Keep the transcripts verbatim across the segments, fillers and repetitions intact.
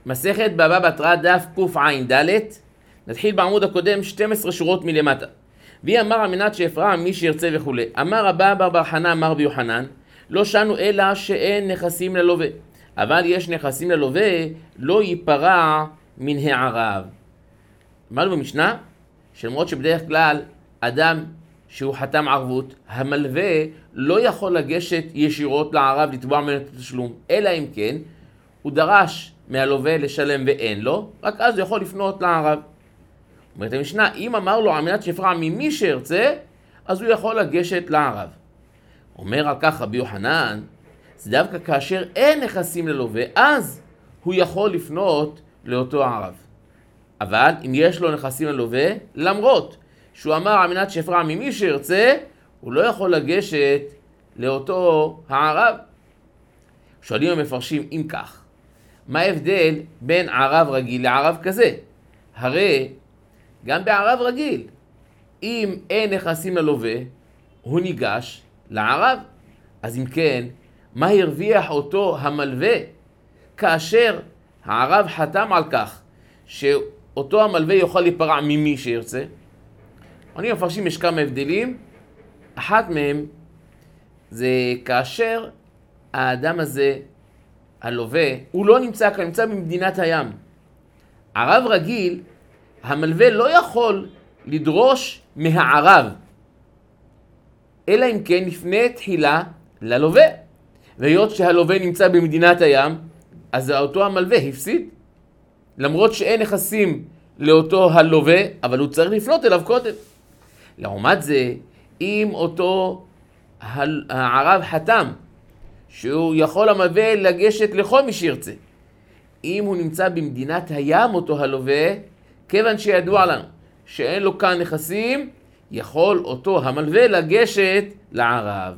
מסכת בבא בתרא דף קע"ד, נתחיל בעמוד הקודם שתים עשרה שורות מלמטה. והיא אמר על מנת שאפרע מי שירצה וכו'. אמר רבא בר בר חנא אמר רבי יוחנן, לא שנו אלא שאין נכסים ללווה, אבל יש נכסים ללווה, לא ייפרע מן הערב. אמרנו במשנה, שלמרות שבדרך כלל אדם שהוא חתם ערבות, המלווה לא יכול לגשת ישירות לערב לתבוע ממנו את התשלום, אלא אם כן הוא דרש מהלווה לשלם ואין לו, רק אז הוא יכול לפנות לערב. אומרת המשנה, אם אמר לו על מנת שיפרע ממי שירצה, אז הוא יכול לגשת לערב. אומר על כך רבי יוחנן, זה דווקא כאשר אין נכסים ללווה, אז הוא יכול לפנות לאותו הערב. אבל אם יש לו נכסים ללווה, למרות שהוא אמר על מנת שיפרע ממי שירצה, הוא לא יכול לגשת לאותו הערב. שואלים המפרשים, אם כך, מה ההבדל בין ערב רגיל לערב כזה? הרי גם בערב רגיל, אם אין נכסים ללווה, הוא ניגש לערב. אז אם כן, מה הרוויח אותו המלווה כאשר הערב חתם על כך שאותו המלווה יוכל להיפרע ממי שירצה? אני מפרשים יש כמה הבדלים. אחת מהם זה כאשר האדם הזה, הלווה, הוא לא נמצא כאן, נמצא במדינת הים. ערב רגיל, המלווה לא יכול לדרוש מהערב, אלא אם כן לפני תחילה ללווה. והיות שהלווה נמצא במדינת הים, אז אותו המלווה הפסיד. למרות שאין נכסים לאותו הלווה, אבל הוא צריך לפנות אליו קודם. לעומת זה, אם אותו הערב חתם, שהוא יכול המלווה לגשת לכל מי שירצה. אם הוא נמצא במדינת הים אותו הלווה, כיוון שידוע לנו שאין לו כאן נכסים, יכול אותו המלווה לגשת לערב.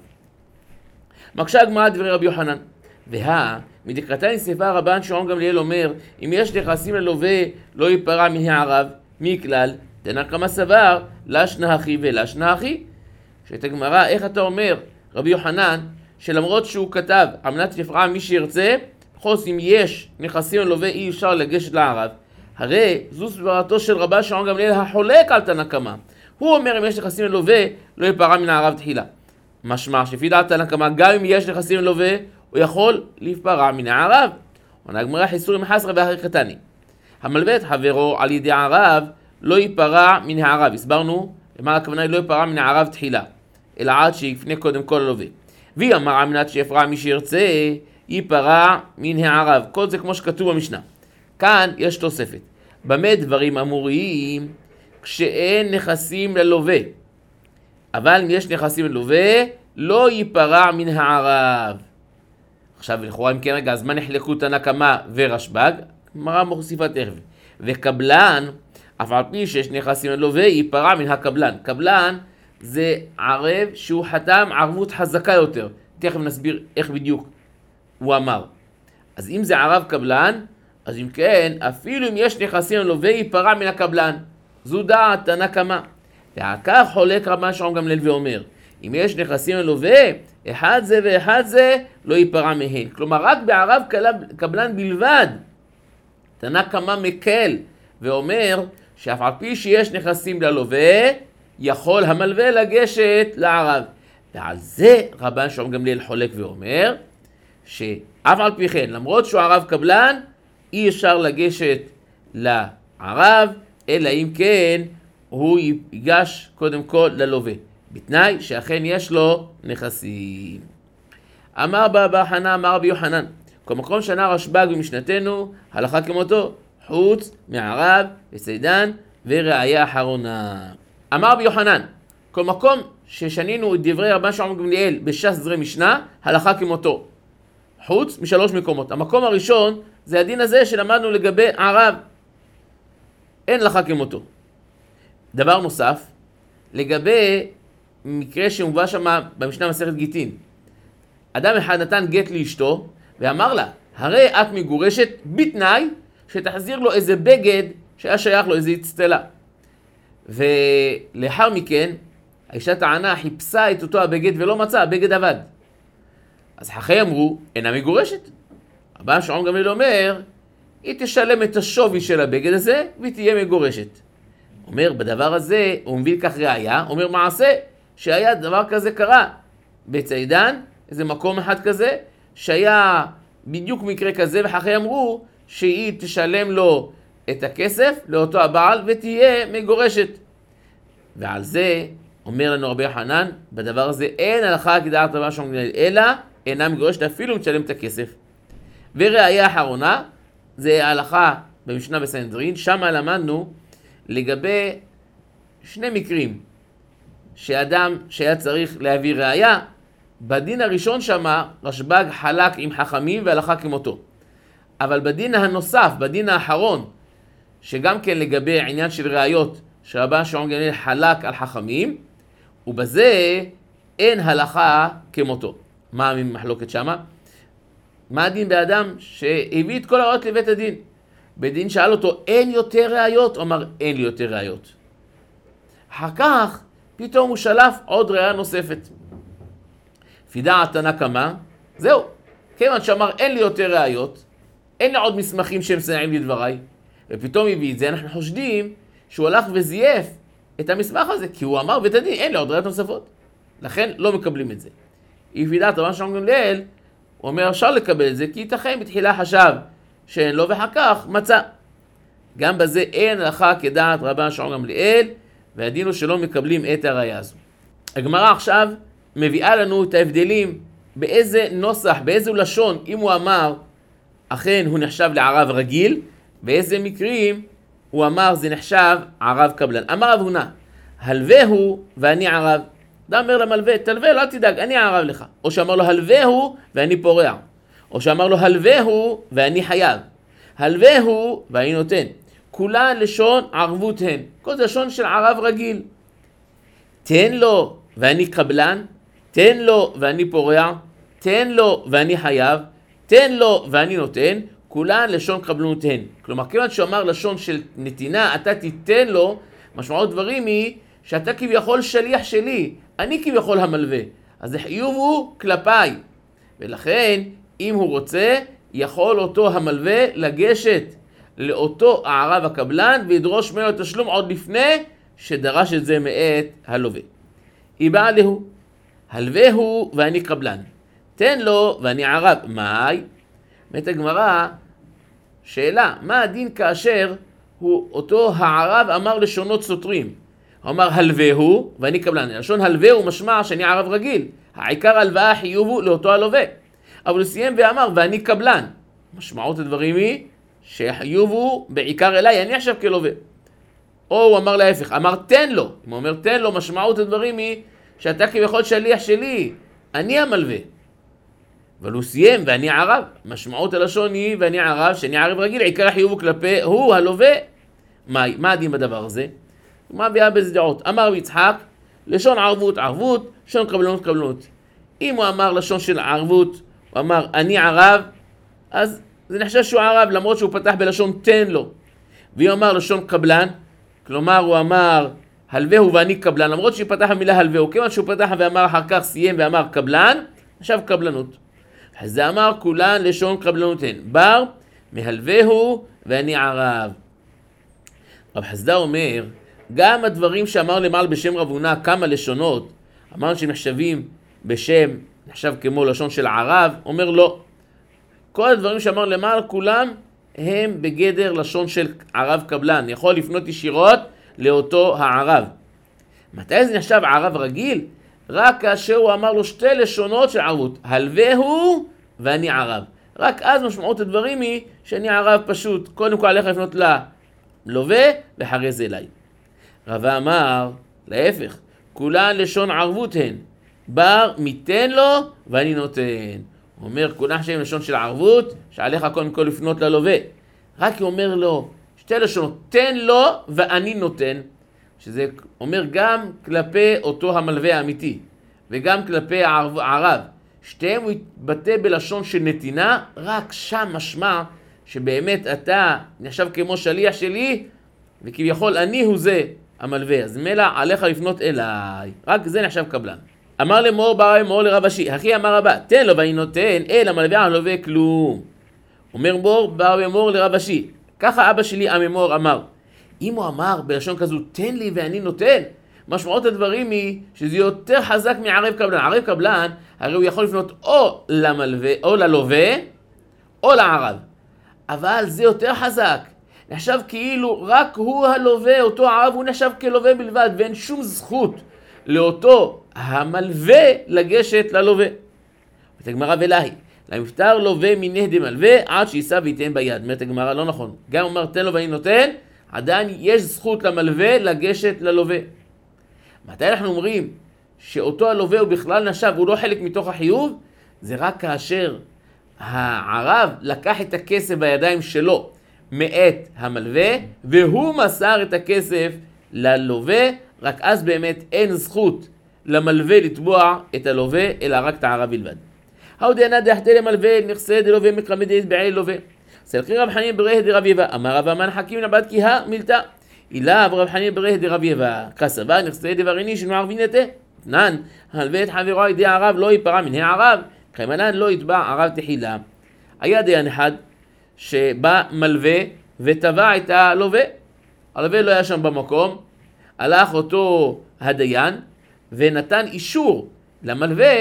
מקשה הגמרא דברי רבי יוחנן, והא מדקרתני ספר רבן שמעון גמליאל אומר, אם יש נכסים ללווה לא ייפרע מן הערב, מכלל תנא קמא סבר לשנא אחי ולשנא אחי. שאת הגמרא, איך אתה אומר רבי יוחנן, שלמרות שהוא כתב על מנת שיפרע מי שירצה, בכל זאת אם יש נכסים ללווה אי אפשר לגשת לערב, הרי זו סברתו של רבן שמעון גמליאל החולק על תנא קמא. הוא אומר אם יש נכסים ללווה לא ייפרע מן הערב תחילה. משמע שלפי דעת תנא קמא, גם אם יש נכסים ללווה הוא יכול להיפרע מן הערב. עונה הגמרא חיסורי מחסרא ואחרי קטני, המלווה את חברו על ידי הערב לא ייפרע מן הערב. הסברנו למה הכוונה לא ייפרע מן הערב תחילה, אלא עד שיפנה קודם כל ללווה. והיא אמר על מנת שיפרע מי שירצה ייפרע מן הערב. כל זה כמו שכתוב במשנה. כאן יש תוספת. במה דברים אמורים? כשאין נכסים ללווה. אבל אם יש נכסים ללווה, לא ייפרע מן הערב. עכשיו לכאורה אם כן רגע, אז מה נחלקו תנא קמא ורשב"ג? גמרא מוסיפה תכף. וקבלן, אף על פי שיש נכסים ללווה, ייפרע מן הקבלן. קבלן זה ערב שהוא חתם ערבות חזקה יותר. תכף נסביר איך בדיוק הוא אמר. אז אם זה ערב קבלן, אז אם כן, אפילו אם יש נכסים ללווה, ייפרע מן הקבלן. זו דעת תנא קמא. ועל כך חולק רבן שמעון גמליאל ואומר, אם יש נכסים ללווה, אחד זה ואחד זה, לא ייפרע מהן. כלומר, רק בערב קבלן בלבד. תנא קמא מקל ואומר, שאף על פי שיש נכסים ללווה, יכול המלווה לגשת לערב. ועל זה רבן שמעון גמליאל חולק ואומר, שאף על פי כן, למרות שהוא ערב קבלן, אי אפשר לגשת לערב, אלא אם כן הוא ייגש קודם כל ללווה, בתנאי שאכן יש לו נכסים. אמר בבא חנא אמר רבי יוחנן, כל מקום שענה רשב"ג במשנתנו, הלכה כמותו, חוץ מערב וצידן וראיה אחרונה. אמר רבי יוחנן, כל מקום ששנינו את דברי רבן שמעון גמליאל בש"ס זרי משנה, הלכה כמותו, חוץ משלוש מקומות. המקום הראשון זה הדין הזה שלמדנו לגבי ערב, אין הלכה כמותו. דבר נוסף, לגבי מקרה שמובא שם במשנה מסכת גיטין, אדם אחד נתן גט לאשתו ואמר לה, הרי את מגורשת בתנאי שתחזיר לו איזה בגד שהיה שייך לו, איזה אצטלה. ולאחר מכן האישה טענה, חיפשה את אותו הבגד ולא מצא, הבגד אבד. אז חכמים אמרו, אינה מגורשת. רבן שמעון גמליאל אומר, היא תשלם את השווי של הבגד הזה, והיא תהיה מגורשת. אומר, בדבר הזה, הוא מביא כך ראיה, אומר מעשה, שהיה דבר כזה קרה בציידן, איזה מקום אחד כזה, שהיה בדיוק מקרה כזה, וחכי אמרו שהיא תשלם לו את הכסף, לאותו הבעל, ותהיה מגורשת. ועל זה, אומר לנו רבי יוחנן, בדבר הזה אין הלכה כדעת רבן שמעון גמליאל, אלא אינה מגורשת אפילו משלם את הכסף. וראיה האחרונה, זה ההלכה במשנה בסנהדרין, שם למדנו לגבי שני מקרים שאדם שהיה צריך להביא ראיה, בדין הראשון שם רשב"ג חלק עם חכמים והלכה כמותו. אבל בדין הנוסף, בדין האחרון, שגם כן לגבי עניין של ראיות, שרבן שמעון גמליאל חלק על חכמים, ובזה אין הלכה כמותו. מה המחלוקת שמה? מה הדין באדם שהביא את כל הראיות לבית הדין? בית דין שאל אותו, אין יותר ראיות? הוא אמר, אין לי יותר ראיות. אחר כך, פתאום הוא שלף עוד ראיה נוספת. לפי דעת תנא קמא, זהו. כיוון שאמר, אין לי יותר ראיות, אין לי עוד מסמכים שמסייעים לדבריי, ופתאום הביא את זה, אנחנו חושדים שהוא הלך וזייף את המסמך הזה, כי הוא אמר בית הדין, אין לי עוד ראיות נוספות. לכן לא מקבלים את זה. לפי דעת רבן שמעון גמליאל, הוא אומר, אפשר לקבל את זה, כי ייתכן בתחילה חשב שאין לו, ואחר כך מצא. גם בזה אין הלכה כדעת רבן שמעון גמליאל, והדין הוא שלא מקבלים את הראיה הזו. הגמרא עכשיו מביאה לנו את ההבדלים, באיזה נוסח, באיזה לשון, אם הוא אמר, אכן הוא נחשב לערב רגיל, באיזה מקרים הוא אמר, זה נחשב ערב קבלן. אמר רב הונא, הלווהו ואני ערב. אדם אומר למלווה, תלווה לו, אל תדאג, אני ערב לך. או שאמר לו, הלווהו ואני פורע. או שאמר לו, הלווהו ואני חייב. הלווהו ואני נותן. כולה לשון ערבות הן. כל זה לשון של ערב רגיל. תן לו ואני קבלן. תן לו ואני פורע. תן לו ואני חייב. תן לו ואני נותן. כולה לשון קבלנות הן. כלומר, כיוון שאמר לשון של נתינה, אתה תיתן לו, משמעות דברים היא שאתה כביכול שליח שלי, אני כביכול המלווה. אז החיוב הוא כלפיי. ולכן, אם הוא רוצה, יכול אותו המלווה לגשת לאותו הערב הקבלן, וידרוש ממנו תשלום עוד לפני שדרש את זה מאת הלווה. היא באה לו, הלווה הוא ואני קבלן. תן לו ואני ערב. מהי? מת הגמרא, שאלה, מה הדין כאשר הוא, אותו הערב אמר לשונות סותרים? הוא אמר הלווה הוא ואני קבלן. לשון הלווה הוא משמע שאני ערב רגיל. העיקר הלוואה חיוב הוא לאותו הלווה. אבל הוא סיים ואמר ואני קבלן. משמעות הדברים היא שחיוב הוא בעיקר אליי, אני עכשיו כלווה. או הוא אמר להפך, אמר תן לו. אם הוא אומר תן לו, משמעות הדברים היא שאתה כביכול שליח שלי, אני המלווה. אבל הוא סיים ואני ערב. משמעות הלשון היא ואני ערב, שאני ערב רגיל, עיקר החיוב הוא כלפי הוא הלווה. מה, מה הדין בדבר הזה? מה ביאה בזה דעות? אמר יצחק, לשון ערבות ערבות, לשון קבלנות קבלנות. אם הוא אמר לשון של ערבות, הוא אמר אני ערב, אז זה נחשב שהוא ערב, למרות שהוא פתח בלשון תן לו. והוא אמר לשון קבלן, כלומר הוא אמר הלווהו ואני קבלן, למרות שהוא פתח במילה הלווהו, כיוון שהוא פתח ואמר אחר כך סיים ואמר קבלן, עכשיו קבלנות. אז זה אמר כולן לשון קבלנות הן. בר מהלווהו ואני ערב. רב חסדא אומר, גם הדברים שאמר למעלה בשם רב הונא כמה לשונות, אמר שנחשבים בשם, נחשב כמו לשון של ערב, אומר לא. כל הדברים שאמר למעלה כולם הם בגדר לשון של ערב קבלן. יכול לפנות ישירות לאותו הערב. מתי זה נחשב ערב רגיל? רק כאשר הוא אמר לו שתי לשונות של ערבות. הלווהו ואני ערב. רק אז משמעות הדברים היא שאני ערב פשוט. קודם כל עליך לפנות ללווה ואחרי זה אליי. רבא אמר, להפך, כולן לשון ערבות הן. בר מתן לו ואני נותן. הוא אומר, כולן שהם לשון של ערבות, שעליך קודם כל לפנות ללווה. רק הוא אומר לו, שתי לשונות, תן לו ואני נותן. שזה אומר גם כלפי אותו המלווה האמיתי, וגם כלפי הערב. שתיהם הוא יתבטא בלשון של נתינה, רק שם משמע שבאמת אתה נחשב כמו שליח שלי, וכביכול אני הוא זה המלווה. אז מלא עליך לפנות אליי. רק זה נחשב קבלן. אמר למור ברי מור לרב אשי, אחי אמר רבא, תן לו ואני נותן, אל המלווה הלווה כלום. אומר מור בר אמור לרב אשי, ככה אבא שלי אממור אמר. אם הוא אמר בלשון כזו, תן לי ואני נותן, משמעות הדברים היא שזה יותר חזק מערב קבלן. ערב קבלן, הרי הוא יכול לפנות או למלווה, או ללווה, או לערב. אבל זה יותר חזק. נחשב כאילו רק הוא הלווה, אותו ערב הוא נחשב כלווה בלבד, ואין שום זכות לאותו המלווה לגשת ללווה. אומרת הגמרא ולהי, למפטר לווה מיניה דמלווה עד שיישא וייתן ביד. אומרת הגמרא לא נכון. גם אומר תן לו ואני נותן, עדיין יש זכות למלווה לגשת ללווה. מתי אנחנו אומרים שאותו הלווה הוא בכלל נחשב, הוא לא חלק מתוך החיוב? זה רק כאשר הערב לקח את הכסף בידיים שלו מאת המלווה, והוא מסר את הכסף ללווה, רק אז באמת אין זכות למלווה לתבוע את הלווה, אלא רק את הערב בלבד. ההודיענה דחתה למלווה נכסה דלווה מקרמדת בעלי לווה. סלחי רב חנין בריך דרב יבא, אמר רב המן חכים נבד כי המילתא. אילב רב חנין בריך דרב יבא, כסבה נכסה דבריני שנוער וינתה. תנן, המלווה את חברו ידי הערב לא ייפרע מן הערב, חיימנן לא יתבע ערב תחילה. היה דיין אחד שבא מלווה וטבע את הלווה. הלווה לא היה שם במקום, הלך אותו הדיין ונתן אישור למלווה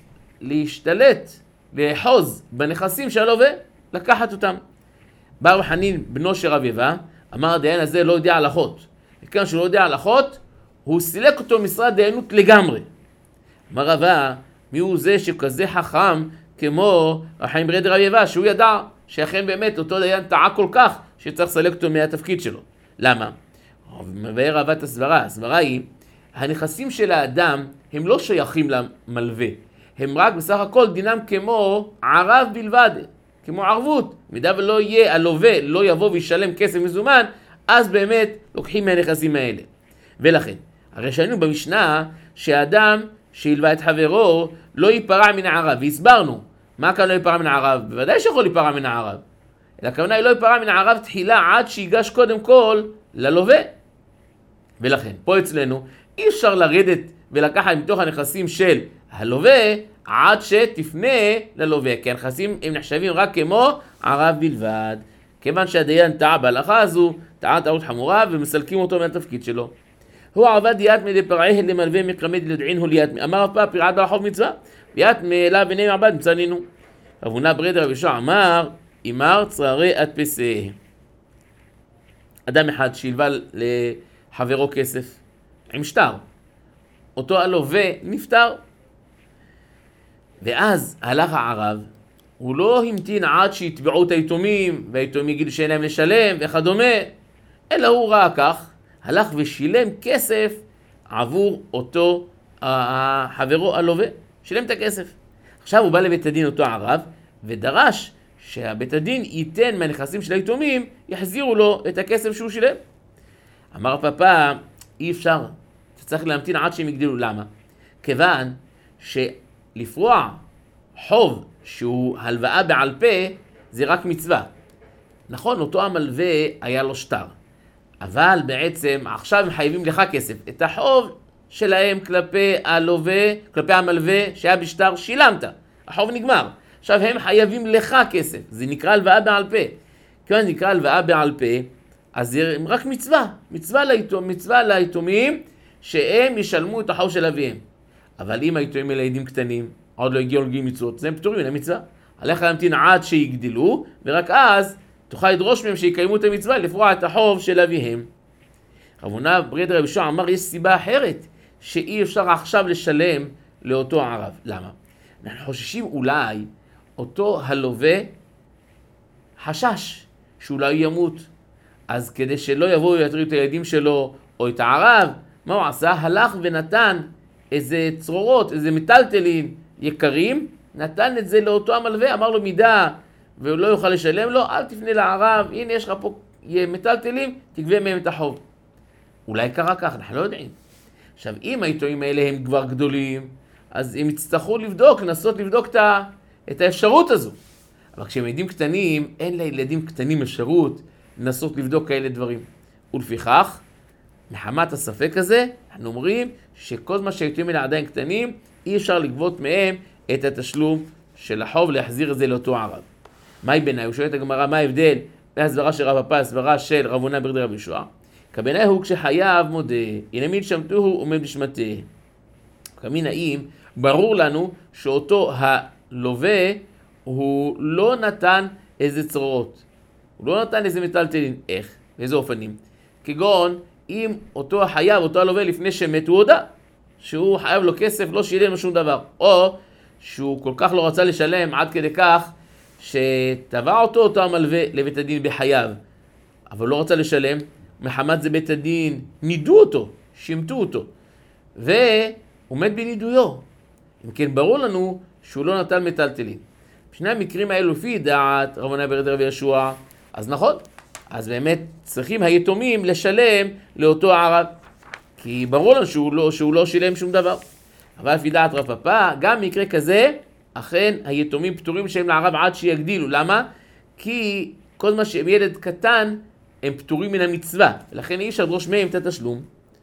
להשתלט, לאחוז בנכסים של הלווה, לקחת אותם. בא רב חנין בנו של רב יבא, אמר הדיין הזה לא יודע הלכות. וכאן שהוא לא יודע הלכות, הוא סילק אותו משרד דיינות לגמרי. אמר רבא, מי הוא זה שכזה חכם כמו רב חנין בריך דרב יבא, שהוא ידע שאכן באמת אותו דיין טעה כל כך שצריך לסלק אותו מהתפקיד שלו. למה? מבאר רבא את הסברה. הסברה היא, הנכסים של האדם הם לא שייכים למלווה. הם רק בסך הכל דינם כמו ערב בלבד, כמו ערבות. מידה ולא יהיה, הלווה לא יבוא וישלם כסף מזומן, אז באמת לוקחים מהנכסים האלה. ולכן, הרי שהיינו במשנה שהאדם שילווה את חברו לא ייפרע מן הערב, והסברנו. מה כאן לא ייפרע מן הערב? בוודאי שיכול להיפרע מן הערב. אלא הכוונה היא לא ייפרע מן הערב תחילה עד שיגש קודם כל ללווה. ולכן, פה אצלנו אי אפשר לרדת ולקחת מתוך הנכסים של הלווה עד שתפנה ללווה, כי הנכסים הם נחשבים רק כמו ערב בלבד. כיוון שהדיין טעה בהלכה הזו, טעה טעות חמורה ומסלקים אותו מהתפקיד שלו. הוא עבד דיית מדי פרעי למלווה מקרמד לדעין הוא ליית אמר אף פעם פירעת בהלכות מצווה ויית מאליו בני מעבד מצנינו. רבונה ברד רב ישוע אמר אמר צררי עד פסה. אדם אחד שילווה לחברו כסף עם שטר, אותו הלווה נפטר, ואז הלך הערב, הוא לא המתין עד שיתבעו את היתומים והיתומים יגידו שאין להם לשלם וכדומה, אלא הוא ראה כך, הלך ושילם כסף עבור אותו חברו הלווה, שילם את הכסף. עכשיו הוא בא לבית הדין אותו הערב ודרש שהבית הדין ייתן מהנכסים של היתומים, יחזירו לו את הכסף שהוא שילם. אמר פאפה, אי אפשר, אתה צריך להמתין עד שהם יגדלו. למה? כיוון שלפרוע חוב שהוא הלוואה בעל פה זה רק מצווה. נכון, אותו המלווה היה לו שטר, אבל בעצם עכשיו הם חייבים לך כסף. את החוב שלהם כלפי הלווה, כלפי המלווה שהיה בשטר שילמת, החוב נגמר. עכשיו הם חייבים לך כסף, זה נקרא הלוואה בעל פה. כיוון נקרא הלוואה בעל פה, אז זה רק מצווה, מצווה ליתום, מצווה ליתומים שהם ישלמו את החוב של אביהם. אבל אם היתומים אלה ילדים קטנים, עוד לא הגיעו לגיל מצוות, זה הם פטורים למצווה. עליך להמתין עד שיגדלו, ורק אז תוכל לדרוש מהם שיקיימו את המצווה לפרוע את החוב של אביהם. רבונה ברד רב ישוע אמר יש סיבה אחרת שאי אפשר עכשיו לשלם לאותו הערב. למה? אנחנו חוששים אולי אותו הלווה חשש שאולי ימות, אז כדי שלא יבואו ויטרידו את הילדים שלו או את הערב, מה הוא עשה? הלך ונתן איזה צרורות, איזה מטלטלים יקרים, נתן את זה לאותו המלווה, אמר לו מידה והוא לא יוכל לשלם לו, אל תפנה לערב, הנה יש לך פה מטלטלים, תגבה מהם את החוב. אולי קרה כך, אנחנו לא יודעים. עכשיו, אם היתומים האלה הם כבר גדולים, אז הם יצטרכו לבדוק, לנסות לבדוק את, את האפשרות הזו. אבל כשהם ילדים קטנים, אין לילדים קטנים אפשרות לנסות לבדוק כאלה דברים. ולפיכך, מחמת הספק הזה, אנחנו אומרים שכל מה שהיתומים האלה עדיין קטנים, אי אפשר לגבות מהם את התשלום של החוב, להחזיר את זה לאותו ערב. מהי בעיניי? הוא שואל את הגמרא, מה ההבדל בין הסברה של רב פפא לסברה של רב הונא בן רבי יהושע? כבעיניי הוא כשחייב מודה, הנה מין שמתוהו עומד בשמתה. כמין האם ברור לנו שאותו הלווה הוא לא נתן איזה צרורות, הוא לא נתן איזה מטלטלין. איך? באיזה אופנים? כגון אם אותו החייב, אותו הלווה לפני שמת הוא הודה שהוא חייב לו כסף, לא שילם לו שום דבר, או שהוא כל כך לא רצה לשלם עד כדי כך שתבע אותו אותו המלווה לבית הדין בחייב, אבל לא רצה לשלם, מחמת זה בית הדין נידו אותו, שימתו אותו, והוא מת בנידויו. אם כן ברור לנו שהוא לא נתן מטלטלין. בשני המקרים האלו לפי דעת רב הונא בן רבי יהושע, אז נכון, אז באמת צריכים היתומים לשלם לאותו הערב, כי ברור לנו שהוא לא, שהוא לא שילם שום דבר. אבל לפי דעת רב פפא, גם מקרה כזה, אכן היתומים פטורים לשלם לערב עד שיגדילו. למה? כי כל מה שהם ילד קטן, הם פטורים מן המצווה, ולכן אי אפשר לדרוש מהם את התשלום.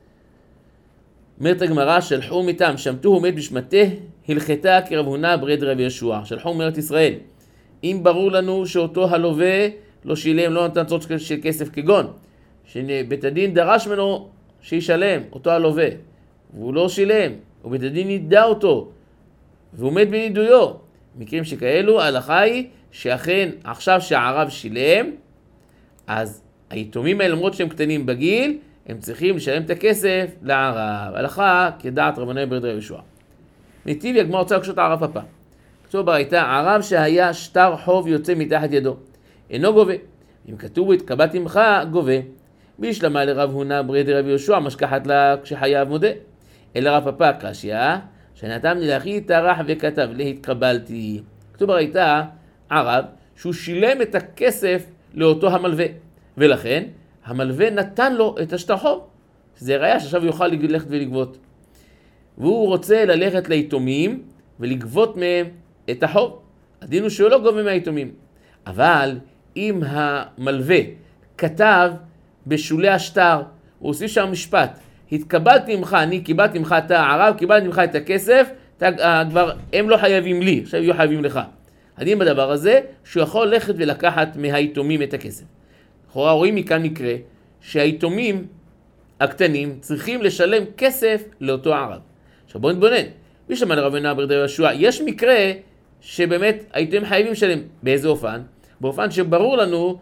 אומרת הגמרא, שלחו מתם, שמתוהו מת בשמתה, הלכתה כרב הונא בן רבי יהושע. שלחו מארץ ישראל. אם ברור לנו שאותו הלווה לא שילם, לא נתן צורת של כסף, כגון שבית הדין דרש ממנו שישלם, אותו הלווה, והוא לא שילם, ובית הדין נידע אותו, והוא מת בנידויו. מקרים שכאלו, ההלכה היא שאכן עכשיו שהערב שילם, אז היתומים האלה, למרות שהם קטנים בגיל, הם צריכים לשלם את הכסף לערב. הלכה כדעת רב הונא בן רבי יהושע. נתיב הגמרא רוצה לקשות הרב פפא. כתוב ברייתא, ערב שהיה שטר חוב יוצא מתחת ידו, אינו גובה. אם כתוב התקבלתי ממך, גובה. בישלמה לרב הונא בן רבי יהושע משכחת לה כשחייב מודה. אלא רב פפא קשיא, שנתן לי לאחי טרח וכתב להתקבלתי. כתוב ברייתא, ערב שהוא שילם את הכסף לאותו המלווה, ולכן המלווה נתן לו את השטר חוב. זה ראיה שעכשיו הוא יוכל ללכת ולגבות. והוא רוצה ללכת ליתומים ולגבות מהם את החוב. הדין הוא שהוא לא גובה מהיתומים. אבל אם המלווה כתב בשולי השטר, הוא הוסיף שם משפט, התקבלתי ממך, אני קיבלתי ממך את הערב, קיבלתי ממך את הכסף, כבר הם לא חייבים לי, עכשיו יהיו חייבים לך. הדין בדבר הזה שהוא יכול ללכת ולקחת מהיתומים את הכסף. לכאורה רואים מכאן מקרה שהיתומים הקטנים צריכים לשלם כסף לאותו הערב. עכשיו בואו נתבונן, בישלמה לרב הונא בן רבי יהושע, יש מקרה שבאמת היתומים חייבים לשלם. באיזה אופן? באופן שברור לנו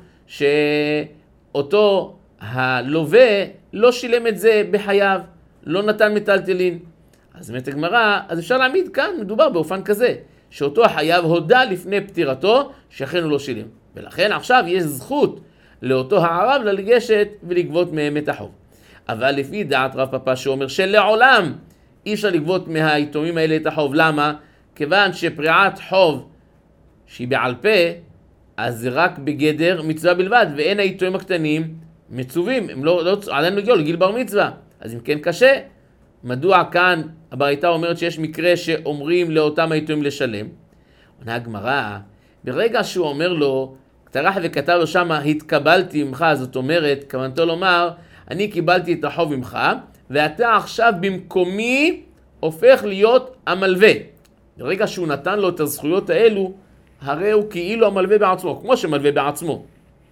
שאותו הלווה לא שילם את זה בחייו, לא נתן מטלטלין. אז אומרת הגמרא, אז אפשר להעמיד כאן, מדובר באופן כזה, שאותו החייב הודה לפני פטירתו שאכן הוא לא שילם. ולכן עכשיו יש זכות לאותו הערב לגשת ולגבות מהם את החוב. אבל לפי דעת רב פפא שאומר שלעולם אי אפשר לגבות מהיתומים האלה את החוב. למה? כיוון שפריעת חוב שהיא בעל פה, אז זה רק בגדר מצווה בלבד, ואין היתומים הקטנים מצווים, הם לא, לא, עדיין מגיעו לגיל בר מצווה. אז אם כן קשה, מדוע כאן הברייתא אומרת שיש מקרה שאומרים לאותם היתומים לשלם? עונה הגמרא, ברגע שהוא אומר לו, טרח וכתב לו שמה, התקבלתי ממך, זאת אומרת, כוונתו לומר, אני קיבלתי את החוב ממך, ואתה עכשיו במקומי הופך להיות המלווה. ברגע שהוא נתן לו את הזכויות האלו, הרי הוא כאילו המלווה בעצמו, כמו שמלווה בעצמו.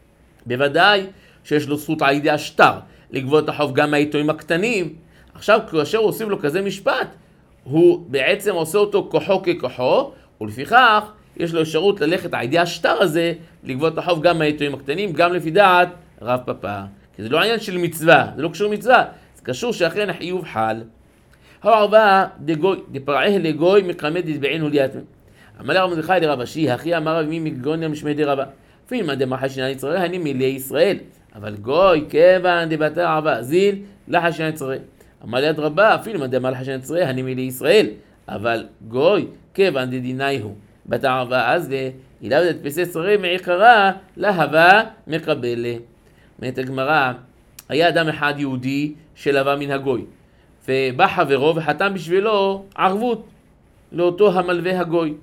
בוודאי שיש לו זכות על ידי השטר לגבות את החוב גם מהיתומים הקטנים. עכשיו כאשר הוא עושים לו כזה משפט, הוא בעצם עושה אותו כוחו ככוחו, ולפיכך יש לו אפשרות ללכת על ידי השטר הזה לגבות את החוב גם מהיתומים הקטנים, גם לפי דעת רב פפא. כי זה לא עניין של מצווה, זה לא קשור מצווה, זה קשור שאכן החיוב חל. הערבה דגוי, דפרעה לגוי מקמד דבעין הוליית. אמר לרב מרדכי דרב אשי, אחי אמר רבי מגוניה משמי דרבה. אפילו מה דמר חשינן ישראל, אני מילי ישראל. אבל גוי, כיוון דבתה ערבה, זיל לחשינן ישראל. אמר ליד רבה, אפילו מה דמר חשינן ישראל, אני מילי ישראל. אבל גוי, כיוון דדיני הוא. בתה ערבה, אז אילאו דתפסי ישראל מעיקרה, להבה מקבלה. אומרת הגמרא, היה אדם אחד יהודי שלווה מן הגוי. ובא חברו וחתם בשבילו ערבות לאותו המלווה הגוי.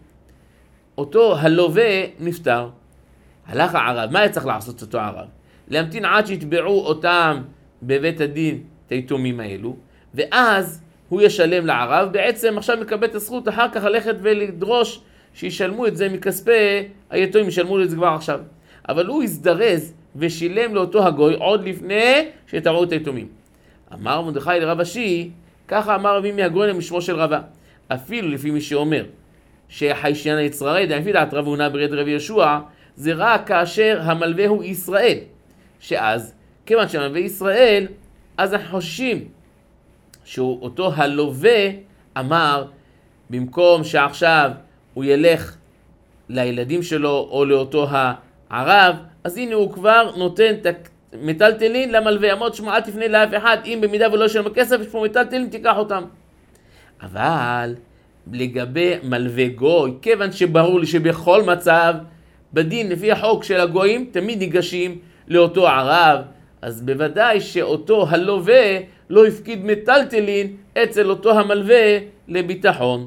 אותו הלווה נפטר. הלך הערב, מה היה צריך לעשות אותו ערב? להמתין עד שיתבעו אותם בבית הדין את היתומים האלו, ואז הוא ישלם לערב, בעצם עכשיו מקבל את הזכות אחר כך ללכת ולדרוש שישלמו את זה מכספי היתומים, ישלמו את זה כבר עכשיו. אבל הוא הזדרז ושילם לאותו הגוי עוד לפני שתבעו את היתומים. אמר מרדכי לרב אשי, ככה אמר רבי מהגויין משמו של רבה. אפילו לפי מי שאומר שהחיישיין היצררי, לפי דעת רב הונא ברד רבי יהושע, זה רק כאשר המלווה הוא ישראל. שאז, כיוון שהמלווה ישראל, אז אנחנו חוששים שאותו הלווה אמר, במקום שעכשיו הוא ילך לילדים שלו או לאותו הערב, אז הנה הוא כבר נותן מטלטלין למלווה. אמרת שמע, אל תפנה לאף אחד, אם במידה ולא ישלם כסף, יש פה מטלטלין, תיקח אותם. אבל לגבי מלווה גוי, כיוון שברור לי שבכל מצב, בדין לפי החוק של הגויים, תמיד ניגשים לאותו ערב, אז בוודאי שאותו הלווה לא הפקיד מטלטלין אצל אותו המלווה לביטחון.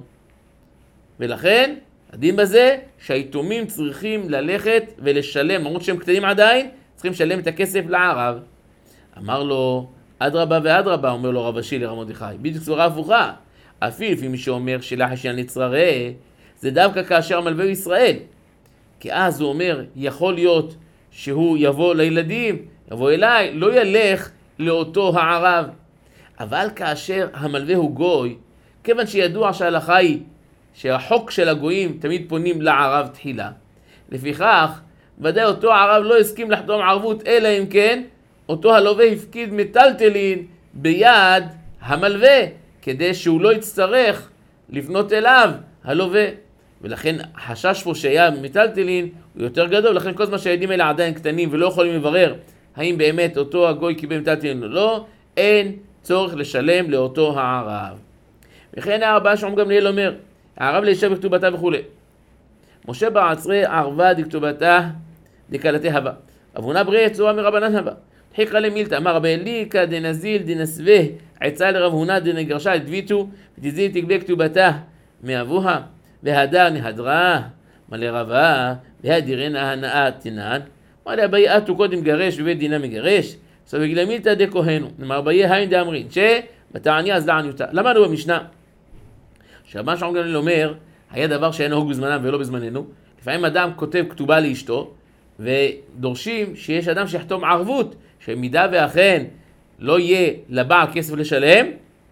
ולכן, הדין בזה שהיתומים צריכים ללכת ולשלם, למרות שהם קטנים עדיין, צריכים לשלם את הכסף לערב. אמר לו, אדרבה ואדרבה, אומר לו רב אשי לרב מרדכי, בדיוק צורה הפוכה. אפילו לפי מי שאומר שלחיישיין יצררי, זה דווקא כאשר המלווה הוא ישראל. כי אז הוא אומר, יכול להיות שהוא יבוא לילדים, יבוא אליי, לא ילך לאותו הערב. אבל כאשר המלווה הוא גוי, כיוון שידוע שההלכה היא שהחוק של הגויים תמיד פונים לערב תחילה. לפיכך, ודאי אותו הערב לא הסכים לחתום ערבות, אלא אם כן, אותו הלווה הפקיד מטלטלין ביד המלווה, כדי שהוא לא יצטרך לפנות אליו הלווה. ולכן החשש פה שהיה מטלטלין הוא יותר גדול, לכן כל זמן שהילדים האלה עדיין קטנים ולא יכולים לברר האם באמת אותו הגוי קיבל מטלטלין או לא, אין צורך לשלם לאותו הערב. וכן הרבה שום גמליאל אומר, הערב לאישה בכתובתה וכו'. משה בעצרי ערבה דכתובתה דקלתי הווה. אבונה בריא צורה מרבנן הווה. חיקרא למילתא, אמר רבי אליקא דנזיל דנסווה עצה לרב הונא דנגרשה דביתו ותזיל תגבה כתובתה מאבוה והדר נהדרה מלא רבה והדירנה הנאה תנן מלא הבייעתו קודם גרש ובית דינה מגרש סבגלה מילתא דכהנו. אמר רבי היין דאמרין שבתעניה אז לעניותה. למדנו במשנה שרבן שמעון גמליאל אומר, היה דבר שהיה נהוג בזמנם ולא בזמננו. לפעמים אדם כותב כתובה לאשתו, ודורשים שיש אדם שיחתום ערבות, שמידה ואכן לא יהיה לבעל כסף לשלם,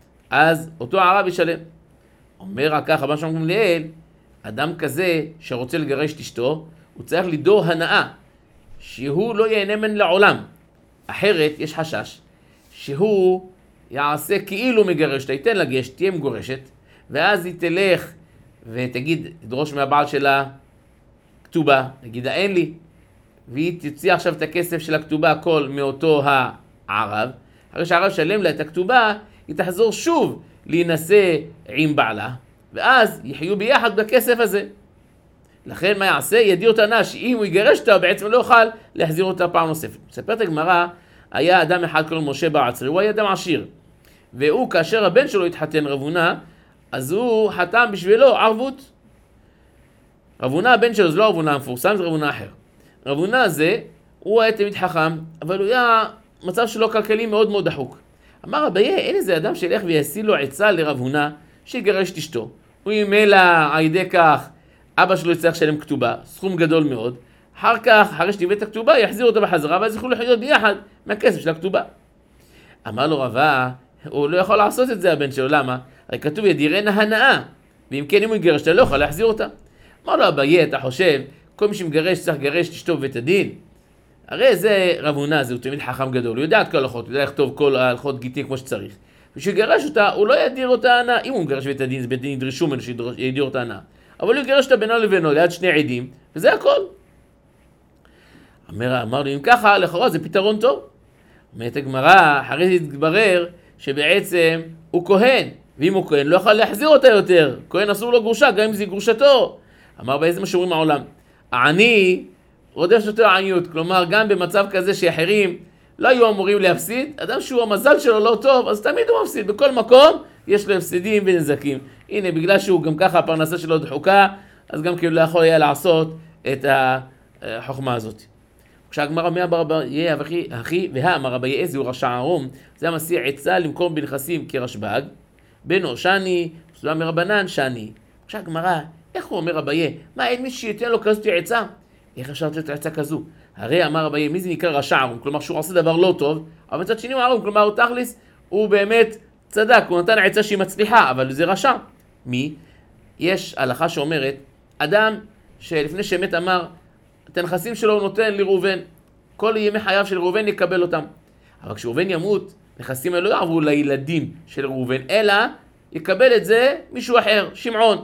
אז אותו הערב ישלם. אומר רק ככה, רבן שמעון גמליאל, אדם כזה שרוצה לגרש את אשתו, הוא צריך לדור הנאה, שהוא לא ייהנה מן לעולם. אחרת יש חשש, שהוא יעשה כאילו מגרש, תיתן לה גש, תהיה מגורשת, ואז היא תלך ותגיד, תדרוש מהבעל שלה כתובה, תגידה אין לי, והיא תוציא עכשיו את הכסף של הכתובה הכל מאותו הערב. אחרי שהערב שלם לה את הכתובה, היא תחזור שוב להינשא עם בעלה, ואז יחיו ביחד בכסף הזה. לכן מה יעשה? ידיר אותה נא, שאם הוא יגרש אותה, הוא בעצם לא יוכל להחזיר אותה פעם נוספת. מספרת הגמרא, היה אדם אחד קוראים משה בעצרי, הוא היה אדם עשיר, והוא כאשר הבן שלו התחתן רב הונא, אז הוא חתם בשבילו ערבות. רב הונא הבן שלו, זה לא רב הונא המפורסם, זה רב הונא אחר. רב הונא הזה, הוא היה תמיד חכם, אבל הוא היה מצב שלו כלכלי מאוד מאוד דחוק. אמר רבייה, אין איזה אדם שילך ויעשי לו עצה לרב הונא, שיגרש את אשתו. הוא ימלא על ידי כך, אבא שלו יצטרך לשלם כתובה, סכום גדול מאוד. אחר כך, אחרי שתביא את הכתובה, יחזיר אותה בחזרה, ואז יוכלו לחיות ביחד מהכסף של הכתובה. אמר לו רבה, הוא לא יכול לעשות את זה הבן שלו, למה? הרי כתוב ידירנה הנאה, ואם כן אם הוא יגרש, אתה לא יכול להחזיר אותה. אמר לו אביי, אתה חושב, כל מי שמגרש צריך לגרש את אשתו בבית הדין? הרי זה רב הונא, זה הוא תמיד חכם גדול, הוא יודע את כל ההלכות, הוא יודע לכתוב כל ההלכות גיטין כמו שצריך. ושיגרש אותה, הוא לא ידיר אותה הנאה. אם הוא מגרש בבית הדין, זה בית הדין ידרשו ממנו שידיר אותה הנאה. אבל הוא יגרש אותה בינו לבינו, ליד שני עדים, וזה הכל. אמר, אמר לי, אם ככה, לכאורה זה פתרון טוב. אומרת הגמרא, אחרי זה התברר שבעצם הוא כהן, ואם הוא כהן לא יכול להחזיר אותה יותר. כהן אסור לו גרושה, גם אם זה גרושתו. אמר, באיזה מה שאומרים העולם? העני רודף אותו העניות, כלומר גם במצב כזה שאחרים לא היו אמורים להפסיד, אדם שהוא המזל שלו לא טוב, אז תמיד הוא מפסיד, בכל מקום יש לו הפסדים ונזקים. הנה, בגלל שהוא גם ככה הפרנסה שלו דחוקה, אז גם כאילו לא יכול היה לעשות את החוכמה הזאת. כשהגמרא מאה ברבייה אחי והאמר רבייה איזה הוא רשע ערום, זה המסיע עצה למכור בנכסים כרשב"ג, בנו שני, סולם מרבנן שני. כשהגמרא איך הוא אומר אביי? מה, אין מי שייתן לו כזאת עצה? איך אפשר לתת עצה כזו? הרי אמר אביי, מי זה נקרא רשע ערום? כלומר שהוא עושה דבר לא טוב, אבל מצד שני הוא ערום, כלומר הוא תכלס, הוא באמת צדק, הוא נתן עצה שהיא מצליחה, אבל זה רשע. מי? יש הלכה שאומרת, אדם שלפני שמת אמר, את הנכסים שלו הוא נותן לראובן, כל ימי חייו של ראובן יקבל אותם. אבל כשראובן ימות, נכסים האלו לא יעברו לילדים של ראובן, אלא יקבל את זה מישהו אחר, שמעון.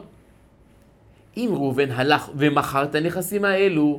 אם ראובן הלך ומכר את הנכסים האלו,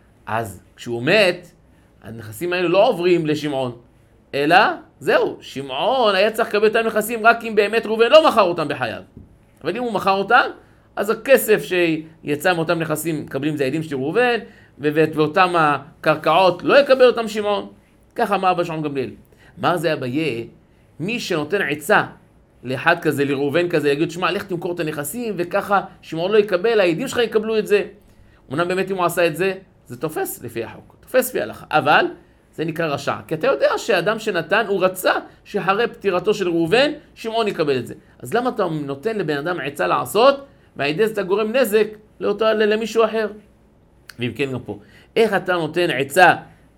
אז כשהוא מת, הנכסים האלו לא עוברים לשמעון, אלא זהו, שמעון היה צריך לקבל את הנכסים רק אם באמת ראובן לא מכר אותם בחייו. אבל אם הוא מכר אותם, אז הכסף שיצא מאותם נכסים מקבלים את הילדים של ראובן, ואותם הקרקעות לא יקבל אותם שמעון. ככה אמר אבא שמעון גמליאל. אמר זה אביי, מי שנותן עצה לאחד כזה, לראובן כזה, יגיד, שמע, לך תמכור את הנכסים, וככה שמעון לא יקבל, הילדים שלך יקבלו את זה. אמנם באמת אם הוא עשה את זה, זה תופס לפי החוק, תופס לפי ההלכה. אבל זה נקרא רשע. כי אתה יודע שהאדם שנתן, הוא רצה שאחרי פטירתו של ראובן, שמעון יקבל את זה. אז למה אתה נותן לבן אדם עצה לעשות, והידי זה אתה גורם נזק לאותו, למישהו אחר? ואם כן גם פה, איך אתה נותן עצה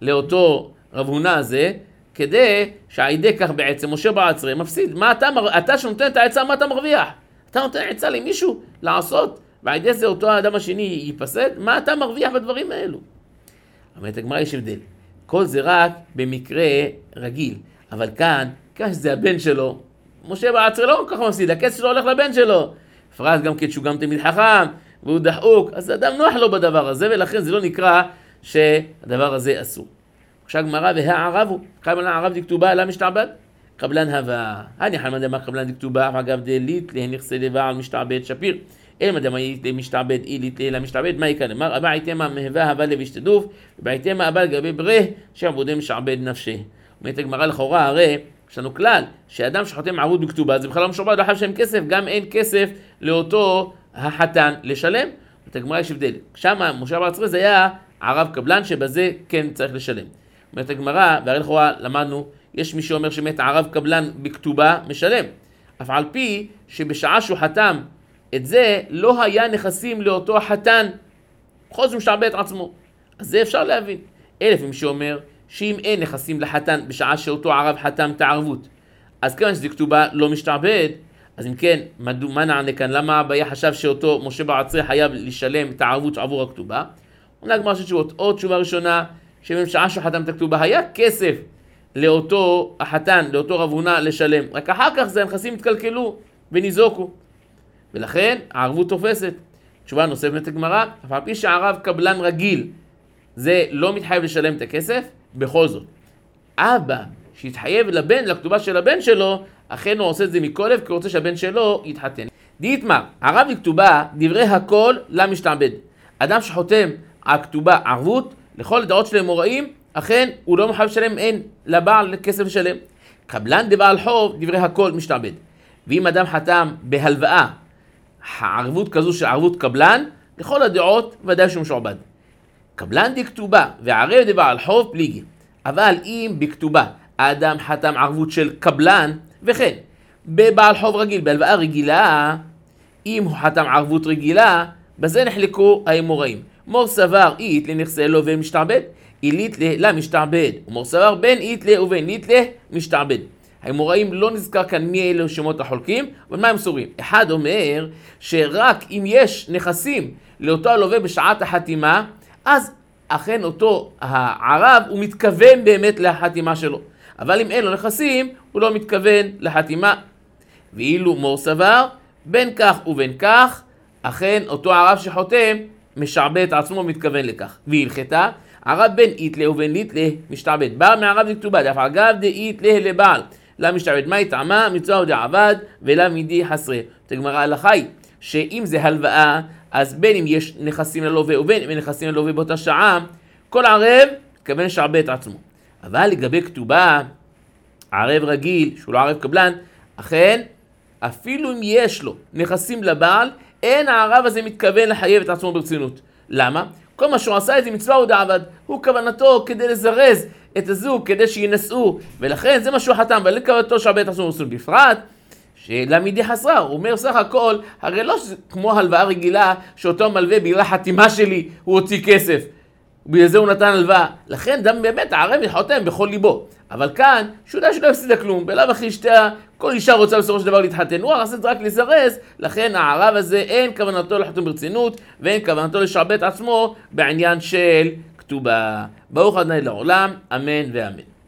לאותו רב הונא הזה, כדי שהידי כך בעצם, משה בעצרי, מפסיד. מה אתה, אתה שנותן את העצה, מה אתה מרוויח? אתה נותן עצה למישהו לעשות, והידי זה אותו האדם השני ייפסד, מה אתה מרוויח בדברים האלו? אומרת הגמרא, יש הבדל. כל זה רק במקרה רגיל, אבל כאן, כאן שזה הבן שלו, משה בעצרי לא כל כך מפסיד, הכסף שלו הולך לבן שלו. פרט גם כשהוא גם תמיד חכם, והוא דחוק, אז אדם נוח לו בדבר הזה, ולכן זה לא נקרא שהדבר הזה אסור. עכשיו גמרא, והערבו, קבלן הערב דכתובה, אלא משתעבד? קבלן הווה, אני חלמד מה קבלן דכתובה, אגב דלית להנכסה לבעל משתעבד שפיר. אלא מדמה משתעבד אילית אלא משתעבד, מה יקרה? אמר, אבא הייתמה מהווה הווה לבשתדוף, ובהייתמה אבא לגבי ברה, שעבודם משעבד נפשי. אומרת הגמרא לכאורה, הרי יש לנו כלל, שאדם שחותם ערבות בכתובה, זה בכלל לא משועבד, לא חייב לשלם כסף, גם אין כסף לאותו החתן לשלם. אומרת הגמרא, יש הבדל. שם משה בעצרי זה היה ערב קבלן, שבזה כן צריך לשלם. אומרת הגמרא, והרי לכאורה למדנו, יש מי שאומר שמת ערב קבלן בכתובה משלם. אף על פי שבשעה שהוא חתם את זה, לא היה נכסים לאותו החתן, בכל זאת משתעבד את עצמו. אז זה אפשר להבין. אלף מי שאומר שאם אין נכסים לחתן בשעה שאותו ערב חתם את הערבות, אז כיוון שזה כתובה לא משתעבד, אז אם כן, מה נענה כאן? למה אביה חשב שאותו משה בעצרי חייב לשלם את הערבות עבור הכתובה? עונה הגמרא של תשובות, או תשובה ראשונה, שבשעה שהוא חתם את הכתובה היה כסף לאותו החתן, לאותו רב הונא לשלם, רק אחר כך זה הנכסים התקלקלו וניזוקו, ולכן הערבות תופסת. תשובה נוספת הגמרא, אף על פי שהערב קבלן רגיל זה לא מתחייב לשלם את הכסף, בכל זאת אבא שהתחייב לבן, לכתובה של הבן שלו, אכן הוא עושה את זה מכל לב, כי הוא רוצה שהבן שלו יתחתן. דיתמר, ערב לכתובה דברי הכל למשתעבד. אדם שחותם על כתובה ערבות, לכל הדעות של אמוראים, אכן הוא לא מחייב לשלם, אין לבעל כסף לשלם. קבלן דבעל חוב דברי הכל משתעבד. ואם אדם חתם בהלוואה הערבות כזו של ערבות קבלן, לכל הדעות ודאי שהוא משועבד. קבלן דכתובה וערב דבעל חוב פליגי. אבל אם בכתובה האדם חתם ערבות של קבלן, וכן בבעל חוב רגיל, בהלוואה רגילה, אם הוא חתם ערבות רגילה, בזה נחלקו האמוראים. מור סבר אית לנכסה לו ומשתעבד, אילית למשתעבד, ומור סבר בין אית לה ובין אית לה משתעבד. האמוראים לא נזכר כאן מי אלו שמות החולקים, אבל מה הם סורים? אחד אומר שרק אם יש נכסים לאותו הלווה בשעת החתימה, אז אכן אותו הערב הוא מתכוון באמת לחתימה שלו. אבל אם אין לו נכסים, הוא לא מתכוון לחתימה. ואילו מור סבר, בין כך ובין כך, אכן אותו הערב שחותם משעבד את עצמו מתכוון לכך. והלכתה, ערב בין איתלה ובין איתלה משתעבד. בעל מערב לכתובה, דף אגב דאיתלה לבעל. למשתעבד, מה יטעמה? מצווה דעבד ולא מידי חסרי. תגמרא הלכה היא, שאם זה הלוואה, אז בין אם יש נכסים ללווה ובין אם אין נכסים ללווה באותה שעה, כל ערב מתכוון לשעבד את עצמו. אבל לגבי כתובה, ערב רגיל, שהוא לא ערב קבלן, אכן, אפילו אם יש לו נכסים לבעל, אין הערב הזה מתכוון לחייב את עצמו ברצינות. למה? כל מה שהוא עשה איזה מצווה הוא דעבד, הוא כוונתו כדי לזרז את הזוג, כדי שינסעו, ולכן זה מה שהוא חתם, אבל לכוונתו שעבד את עצמו ברצינות. בפרט, שלמידי חסרה, הוא אומר סך הכל, הרי לא כמו הלוואה רגילה, שאותו מלווה בגלל חתימה שלי, הוא הוציא כסף. בגלל זה הוא נתן הלוואה. לכן דם באמת הערב חותם בכל ליבו. אבל כאן, שהוא יודע שלא הפסידה כלום, בלאו הכי שתיה, כל אישה רוצה בסופו של דבר להתחתן, הוא הרסת רק לזרז, לכן הערב הזה אין כוונתו לחתום ברצינות, ואין כוונתו לשעבד עצמו בעניין של כתובה. ברוך ה' לעולם, אמן ואמן.